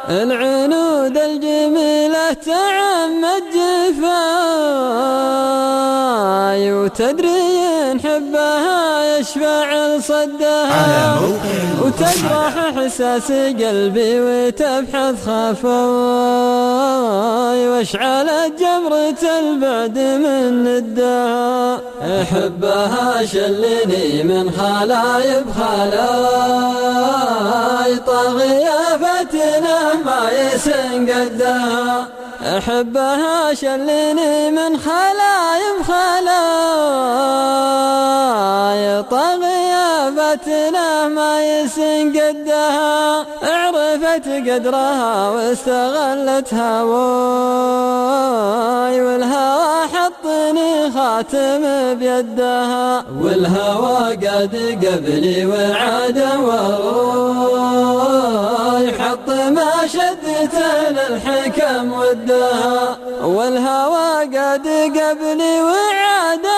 العنود الجميلة تعمد جفاي وتدري حبها يشفع لصدها وتجرح احساس قلبي وتبحث خفاي واشعلت جمرة البعد من ندها. احبها شلني من خلاي بخلاي طاغية فتنة ما يسن قدها. احبها شلني من خلاي بخلاي طاغية فتنة ما يسن قدها. عرفت قدرها واستغلت هواي والهوى حطني خاتم بيدها. والهوى قد قبلي وعاد وراي حط ما شدته للحكم ودها. والهوى قد قبلي وعاد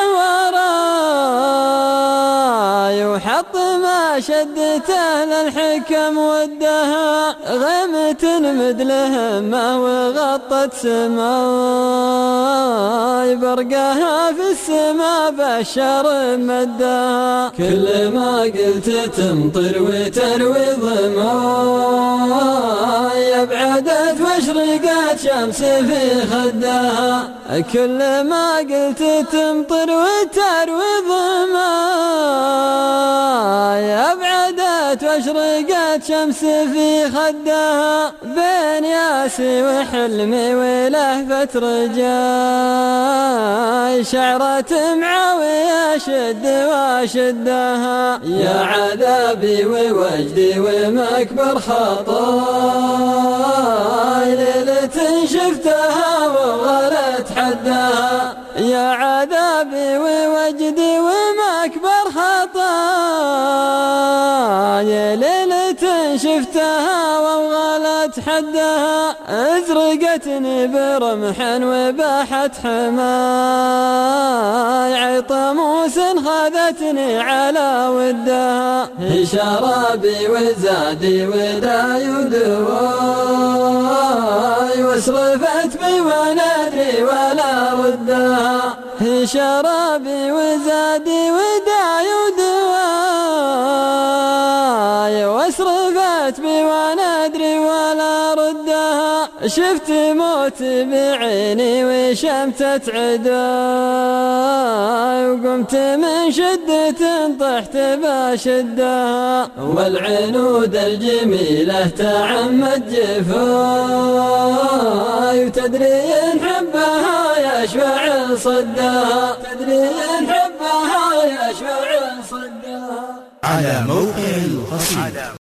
وراي وحط ما شدته للحكم ودها. غمت مدل همه وغطت سماي برقها في السما بشر مدها. كل ما قلت تمطر وتروي ضماي ابعدت واشرقت شمس في خدها. كل ما قلت تمطر وتروي ضماي ابعدت واشرقت شمس في خدها. بين ياسي وحلمي ولهفة رجاي شعرة معاوية شد واشدها. يا عذابي ووجدي ومكبر خطاي ليلة شفتها وغلت حدها. يا عذابي ووجدي ومكبر خطاي ليلة شفتها وغلت حدها. ازرقتني برمح وباحت حماي عطموس خذتني على ودها. شرابي وزادي وداي ودواي واصرفت بي وانا ادري ولا ردها. شرابي وزادي وداي ودواي واصرفت بي وانا ادري ولا ردها. شفت موت بعيني وشمتت عداي وقمت من شدة طحت بشدها. والعنود الجميلة تعمد جفاي وتدري حبها يشفع لصدها. تدري حبها يشفع لصدها. على موقع القصيدة.